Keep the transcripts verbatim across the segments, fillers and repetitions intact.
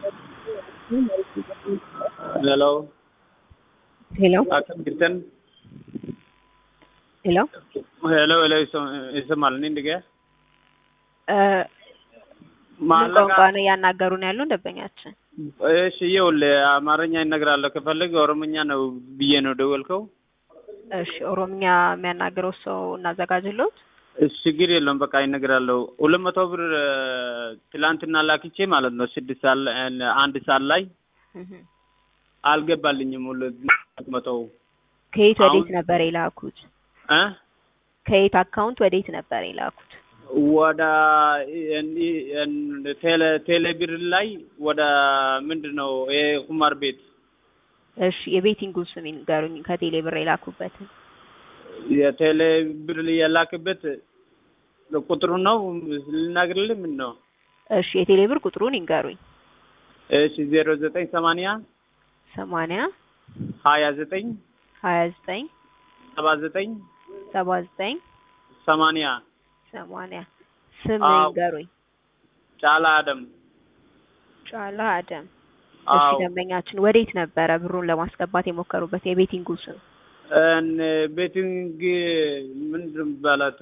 Hello. Hello. Akan Kirtan. Hello. Hello, hello. Isa malni ndige. ምን ቋንቋ ነው ያናገሩን ያለው ደበኛችን? እሺ ይኸውልህ አማርኛ ይነግራል ከፈለግ ኦሮምኛ ነው ብዬ ነው ደወልከው። እሺ ኦሮምኛ የሚያናግረው ሰው እናዘጋጅልዎት። እሺ ችግር የለውም በቃ ይነግራለሁ። ሁለት መቶ ብር ትላንትና ላክቼ ማለት ነው ስድስት ሰዓት አንድ ሰዓት ላይ አልገባልኝም። ሁለት መቶ ከየት ወዴት ነበር የላኩት? እ ከየት አካውንት ወዴት ነበር የላኩት? ወደ ቴሌ ቴሌ ብር ላይ ወደ ምንድነው የቁማር ቤት። እሺ የቤቲንግ ስም ይንገሩኝ ከቴሌ ብር የላኩበት። የቴሌ ብር የላክበት ቁጥሩ ነው ልናገርልህ ምን ነው? እሺ የቴሌ ብር ቁጥሩን ይንገሩኝ። እሺ ዜሮ ዘጠኝ ሰማንያ ሰማንያ ሀያ ዘጠኝ ሀያ ዘጠኝ ሰባ ዘጠኝ ሰባ ዘጠኝ ሰማንያ ሰማንያ ስም ይንገሩኝ። ጫላ አደም። ጫላ አደም። እሺ ደንበኛችን ወዴት ነበረ ብሩን ለማስገባት የሞከሩበት የቤቲንግ ስም? እን ቤቲንግ ምንድን ባላት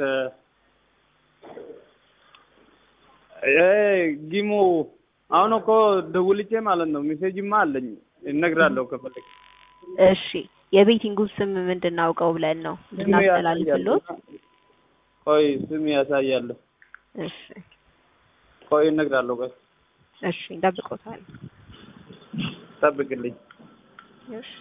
እ ጊሙ አሁን እኮ ደውልቼ ማለት ነው ሜሴጅማ አለኝ እነግራለሁ ከፈለክ። እሺ የቤቲንግ ስም ምንድነው አውቀው ብለን ነው እናስተላልፍልዎት። ቆይ ስም ያሳያል። እሺ ቆይ እነግራለሁ ቆይ። እሺ እንጠብቅዎታለን። ጠብቅልኝ። እሺ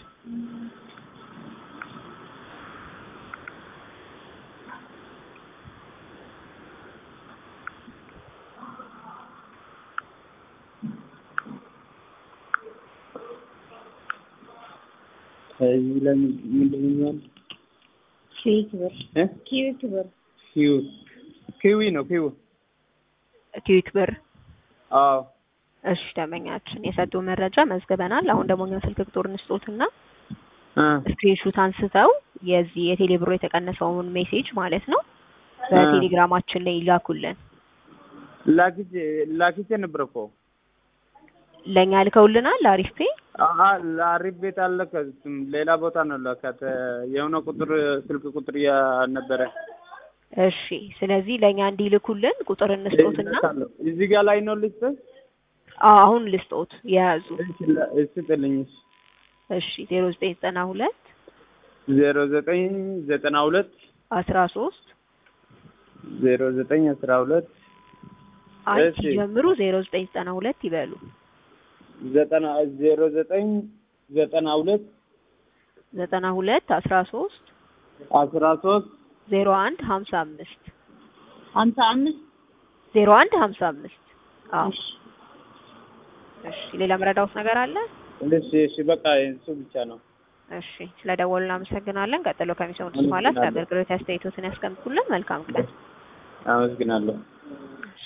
እዚህ ላይ ምንድን ነው? ኪዊት ብር እ ኪዊት ብር ኪዊ ኪዊ ነው ኪዊ ኪዊት ብር። አዎ እሺ ደንበኛችን የሰጡ መረጃ መዝግበናል። አሁን ደግሞ እኛ ስልክ ቁጥር እንስጦትና እ ስክሪንሾት አንስተው የዚህ የቴሌ ብር የተቀነሰውን ሜሴጅ ማለት ነው በቴሌግራማችን ላይ ይላኩልን። ላኪቼ ላኪቼ ነበር እኮ ለኛ ልከውልናል። አሪፍ ፔ አሃ ለአሪፍ ቤት አልለከትም ሌላ ቦታ ነው ለካተ የሆነ ቁጥር ስልክ ቁጥር ያ ነበረ። እሺ ስለዚህ ለኛ እንዲልኩልን ቁጥር እንስጦትና እዚህ ጋር ላይ ነው ልስጥ። አሁን ልስጦት የያዙ። እሺ ጥልኝ። እሺ ዜሮ ዘጠኝ ዘጠና ሁለት ዜሮ ዘጠኝ ዘጠና ሁለት አስራ ሶስት ዜሮ ዘጠኝ አስራ ሁለት አይ ጀምሩ ዜሮ ዘጠኝ ዘጠና ሁለት ይበሉ። ዘጠና ዜሮ ዘጠኝ ዘጠና ሁለት ዘጠና ሁለት አስራ ሶስት አስራ ሶስት ዜሮ አንድ ሀምሳ አምስት ሀምሳ አምስት ዜሮ አንድ ሀምሳ አምስት አዎ እሺ ሌላ መረዳውት ነገር አለ? እሺ እሺ በቃ እሱ ብቻ ነው። እሺ ስለደወሉ እናመሰግናለን። ቀጥሎ ከሚሰሙት በኋላ ስለ አገልግሎት አስተያየቶትን ያስቀምጡልን። መልካም ቀን። አመሰግናለሁ።